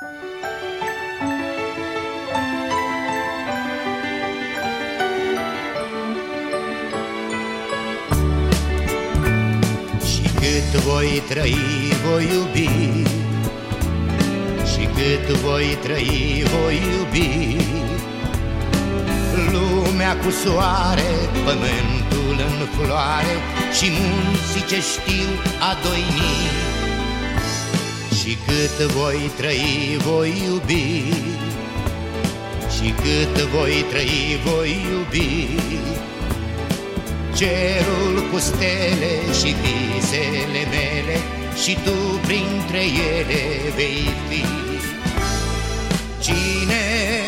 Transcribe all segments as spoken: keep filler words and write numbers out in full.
Și cât voi trăi, voi iubi, și cât voi trăi, voi iubi. Lumea cu soare, pământul în floare și munții ce știu a doini. Și cât voi trăi, voi iubi, și cât voi trăi, voi iubi. Cerul cu stele și visele mele, și tu printre ele vei fi. Cine,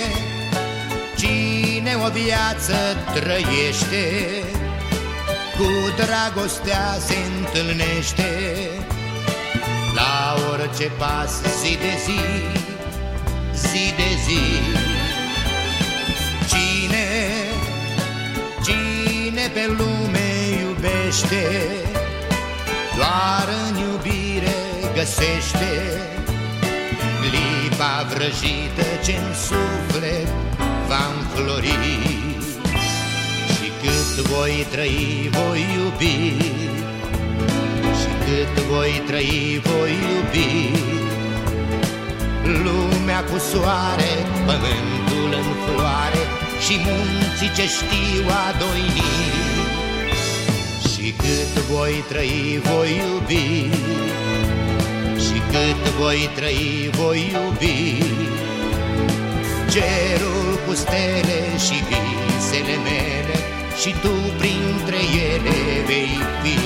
cine o viață trăiește, cu dragostea se întâlnește, la orice pas, zi de zi, zi de zi. Cine, cine pe lume iubește, doar în iubire găsește clipa vrăjită ce-n suflet va înflori. Și cât voi trăi, voi iubi, și cât voi trăi, voi iubi. Lumea cu soare, pământul în floare și munții ce știu a doini. Și cât voi trăi, voi iubi, și cât voi trăi, voi iubi. Cerul cu stele și visele mele, și tu printre ele vei fi.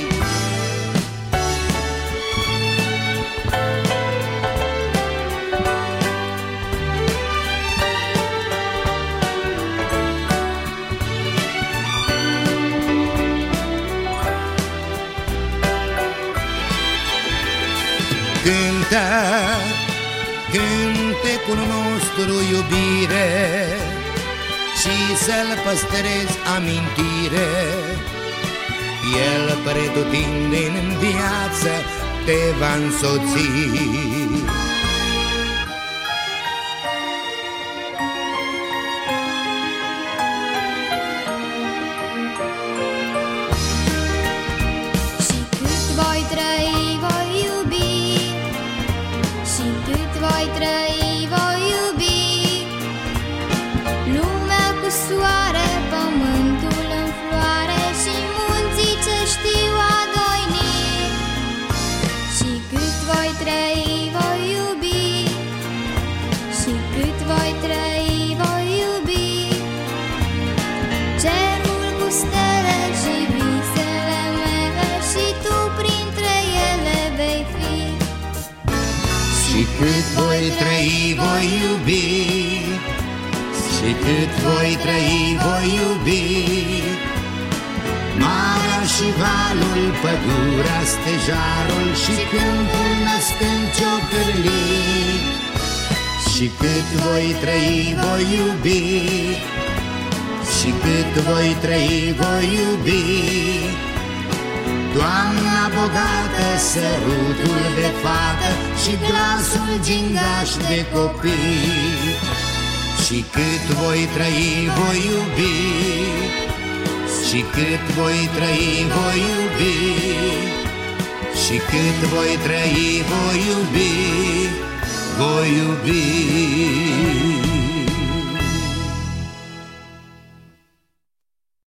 Cântă cântecul nostru iubire și să-l păstrezi amintire. El pretutindeni în viață te va însoți. Voi trăi, voi iubi. Lumea cu soare, pământul în floare și munții ce știu a doini. Și cât voi trăi, voi iubi, și cât voi trăi, voi iubi. Cerul cu stele și visele mele, și tu printre ele vei fi. Și cât voi trăi, voi iubi, și cât voi trăi, voi iubi. Marea și valul, pădurea, stejarul și câmpul născând ciocârlii. Și cât voi trăi, voi iubi, și cât voi trăi, voi iubi. Doamna bogată, sărutul de fată și glasul gingaș de copii. Și cât voi trăi, voi iubi, și cât voi trăi, voi iubi. Și cât voi trăi, voi iubi, voi iubi.